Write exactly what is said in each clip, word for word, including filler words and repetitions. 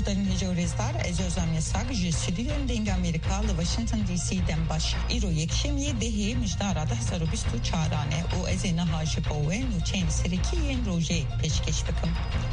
Ողջույն հյուրեր, ez özlem yasak, je stüdyon Deng Amerika, Washington D C'den baş. İro yekşemiye dehi müjdara da hesar بیست و چهارانه o ezena haşipowe nuçen serikiyen roje peşkeş bakım.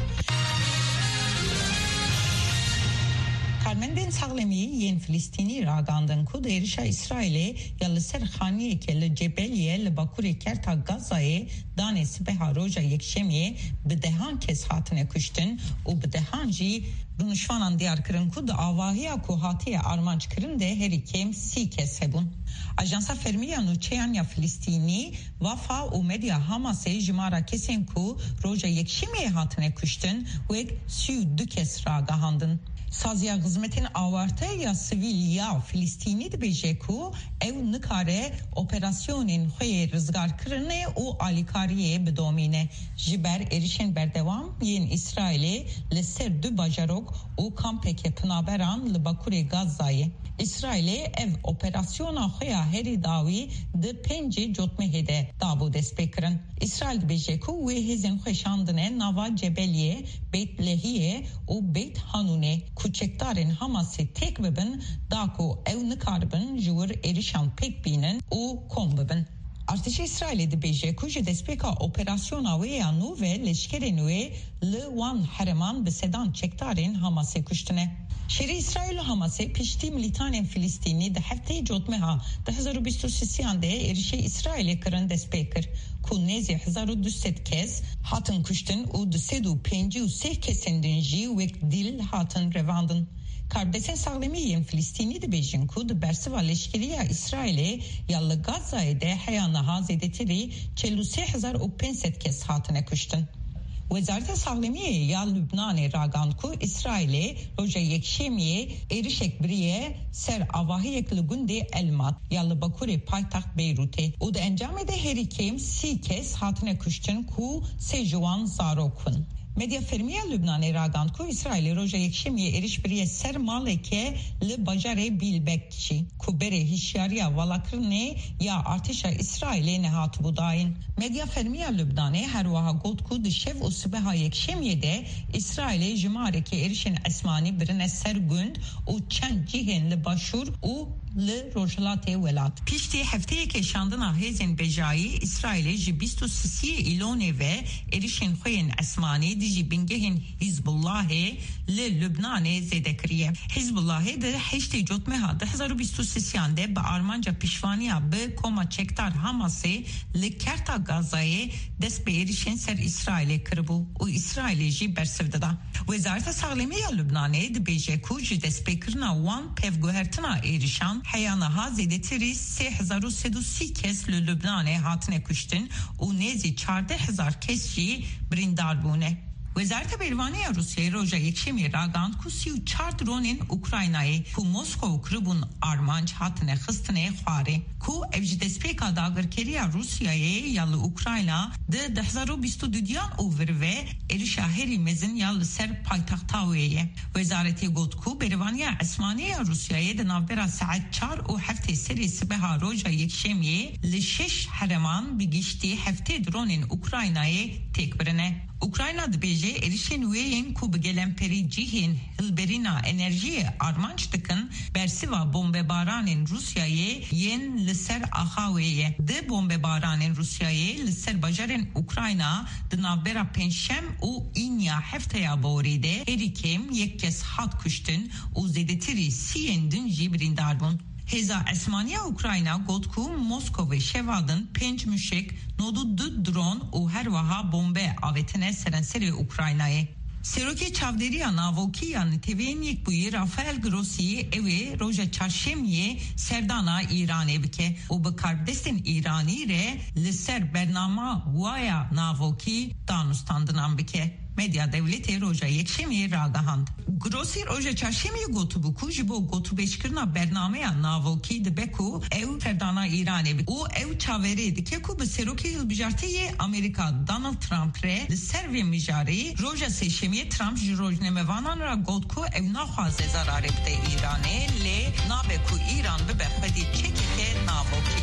Karmenden sağlemi yen Filistini ragandın ku derişa İsrail'e yalı serxaniye kelle cebeliye le bakure kerta Gaza'ye danesi beha roja yekşemiye bedehan kes hatine kuştun o bedehan ji runuşvanan diyar kırın ku da avahiya ku hatiye armanç kırın de her ikem si kes hebun. Ajansa fermiya nuçeyan ya Filistini Vafa u medya Hamas'e jimara kesen ku roja yekşemiye hatine kuştun ve sü dükes ragahandın. Sazya hizmetin avartı ya sivil ya Filistini de bejeku ev nikare operasyonun hoye rızgar kırını o alikariye bedomine jiber erişen berdevam yen İsrail'e leser du bajarok o kampeke pınaberan le bakure Gaza'yı İsrail'e ev operasyona hoya heri davi de pence jotme hede dabu despekırın İsrail de bejeku ve hizin hoşandine nava cebeliye beyt lehiye o beyt hanune Kuçektarın Hamas'ı tek bebin dako ev nikarbın jur erişan pek binin o kombebin. Artış İsrail'e de beje kuje despeka operasyona ve yanu ve leşkerin ve le wan hereman besedan çektarın Hamas'ı kuştune. Şeri İsrail Hamas'ı pişti militanın Filistini de hafte jotmeha da hezar u بیست و شش de erişe İsrail'e kırın despekir. Ku nezi hezar u düsset kez hatın kuştun u düsedu penci u seh kesendin ji ve dil hatın revandın. Kardeşen sağlamiyen Filistini de bejin ku de bersiva leşkeriya İsrail'e yalı Gaza'ya de hayana hazedetiri çellu seh hezar u penset kes hatına kuştun. Wezarete Sağlamiye ya Lübnan'e raganku İsrail'e roja yekşemiye erişek biriye ser avahiyek lugunde elmat yalı bakure paytaxt Beyrut'e o da encamede herikem si kes hatine kuştun ku sejuan zarokun. Medya fermiya Lübnan'e raganku İsrail'e roja yekşemiye eriş biriye ser maleke le bajare bilbekçi kubere hişyariya valakrne ya artışa İsrail'e nehat budayin. Medya fermiya Lübnan'e her vaha gotku dişev o sıbeha yekşemiye de İsrail'e jimareke erişin esmani birine ser günd o çen cihen le başur o le rojlate velat. Pişti hefteye keşandına hezin bejayi İsrail'e ji بیست و سه ilone ve erişin hoyen esmani diji bingehin Hizbullah'e le Lübnan'e zedekriye. Hizbullah'e de heşte jotmeha da hezar u بیست و سه de ba armanca pişvaniya be koma çektar Hamas'e le kerta Gaza'ye desbe erişin ser İsrail'e kırbu. O İsrail'e ji bersevdada. Wezarete Sağlamiya Lübnan'e de bejeku ji despekirna wan pevguhertina erişan hayana hazedetiri سه هزار و سیصد و سی kes le Lübnan'e hatine kuştun o nezi çarde hezar kesçi brindar bune. Wezarete Bervaniya Rusya'yı roja yekşemi ragand ku si u çar dronin Ukrayna'yı ku Moskova kribun armanç hatine xistine xware ku evji despeka dagirkeriya Rusya'yı yalı Ukrayna de ده هزار و بیست و دو over ve erişa heri mezin yalı ser paytaxtaweye. Wezareti gotku Bervaniya Esmaniya Rusya'yı de navbera saat çar o hafte seri sibeha roja yekşemi li şeş hereman bigişti hafte dronin Ukrayna'yı tekbirine. Ukrayna dbeje erişen üyeyin ku begelemperi cihin hilberina enerjiye armanç tıkın bersiva bombebaranın Rusya'yı yen liser ahaveye de bombebaranın Rusya'yı liser bajarın Ukrayna dınavbera penşem u inya heftaya boride erikem yekkes hat kuştun u zedetiri siyendin jibrindarbun. Heza Esmaniya Ukrayna gotku Moskova şevadın penç müşek nodu du dron u her vaha bombe avetine serenseri Ukrayna'ya. Seroke çavderiya navokiya nitevenik buyi Rafael Grossi evi roja çarşemiye serdana İran'e bike. O bakar destin İrani re liser bernama vaya navoki danustandınan bike. Medya devleti roja yekşemi ragahand. Grossi roja çarşemi gotubuku jibo gotubeşkirna bernameya navoki de beku ev ferdana İran'e bike. O ev çaveri dike ku be seroke hilbijartiye Amerika Donald Trump re ser ve mijari roja seşemiye Trump jirojnemevanan ra gotku ev naxwaze zarare bide İran'e le nabeku İran be bexwedi çekeke navoki.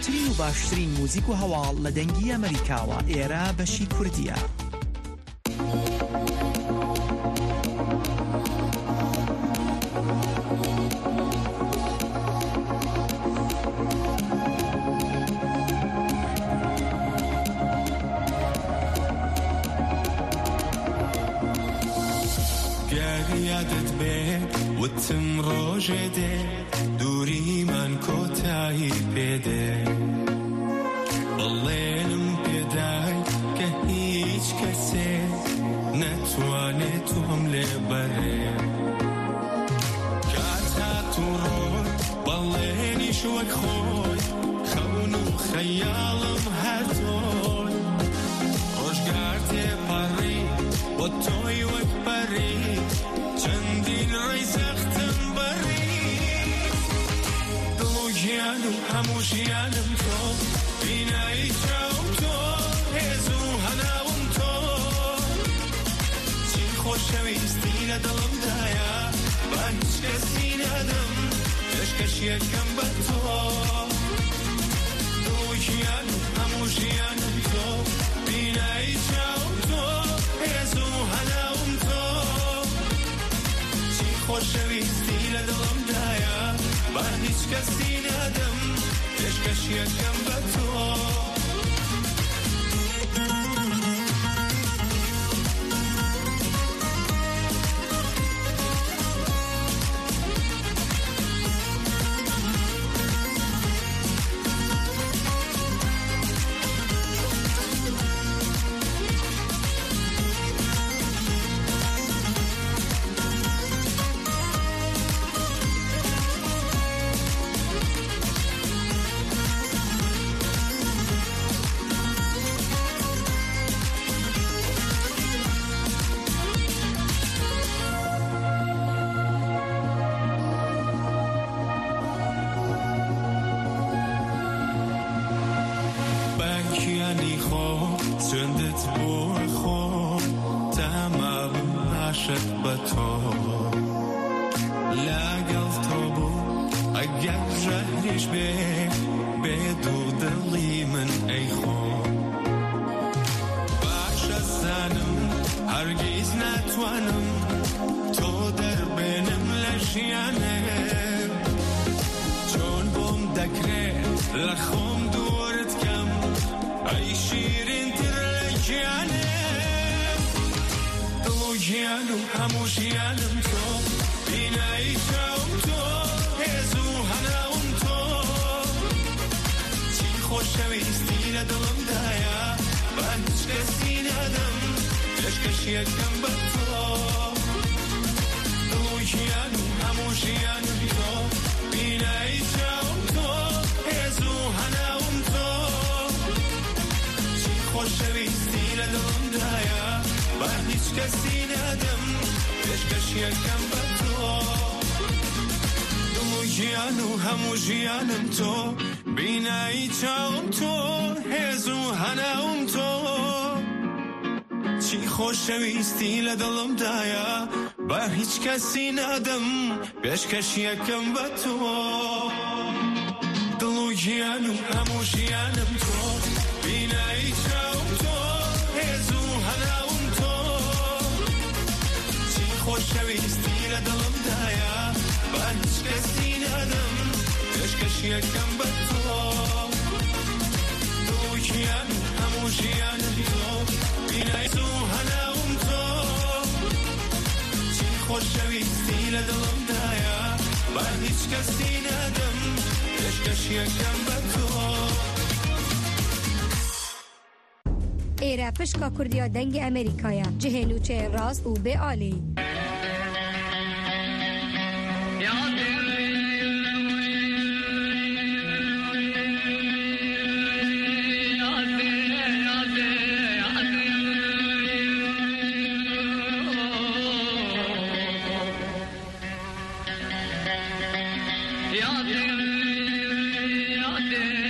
جوانترین و باشترین موزیک و هەواڵ لە دەنگی ئەمریکاوە ئێرە بەشی کوردیە. یادت به وتم روژه ده دوری من کوتاهی پیده بڵێنم پێدای کە هیچ کەسێ نەتوانێت تۆم لێ بەرێ کات هاتوو ڕۆی بەڵێنیش وەک خۆی خەون و خەیاڵم هەر تۆی ڕۆژگار تێپەڕی بۆ تۆی وەک بەری چەندین ڕێی سەختم بەری دڵ و گیان و هەموو ژیانم تۆ بینایی چاوم تۆ هێز و هەناوم تۆ چی خۆشەویستی لە دڵمدایە با هیچ کەسی نەدەم پێشکەشیەکەم بە تۆ دڵ و گیان و هەموو ژیانم تۆ بینایی چاوم تۆ هێز و هەناوم تۆ چی خۆشەویستی لە دڵمدایە با هیچ کەسی نەدەم پێشکەشیەکەم بە تۆ کەسی نەدەم پێشکەشیەکەم بە تۆ دڵ و گیان و هەموو ژیانم تۆ بینایی چاوم تۆ هێز و هەناوم تۆ چی خۆشەویستی لە دڵمدایە با هیچ کەسی نەدەم پێشکەشیەکەم بە تۆ دڵ و گیان و هەموو ژیانم تۆ بینایی و هەناوم تۆ خۆشەویستی لە دڵمدایە با هیچ کەسی نەدەم پێشکەشیەکەم بە تۆ ئێرە پشکا کوردیا دەنگی ئەمریکایە جهێنوچێ ڕاست و بێ ئالی Yadim, yadim